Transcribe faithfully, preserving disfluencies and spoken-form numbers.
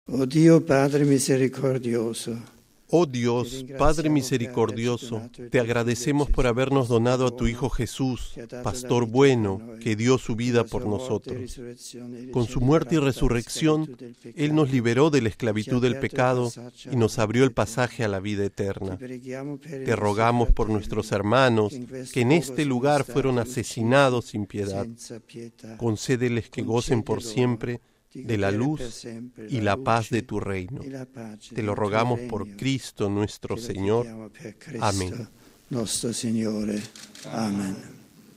Oh Dio Padre misericordioso, Oh Dios, Padre misericordioso, te agradecemos por habernos donado a tu Hijo Jesús, pastor bueno, que dio su vida por nosotros. Con su muerte y resurrección, Él nos liberó de la esclavitud del pecado y nos abrió el pasaje a la vida eterna. Te rogamos por nuestros hermanos que en este lugar fueron asesinados sin piedad. Concédeles que gocen por siempre de la luz y la paz de tu reino. Te lo rogamos por Cristo nuestro Señor. Amén. Nuestro Señor. Amén.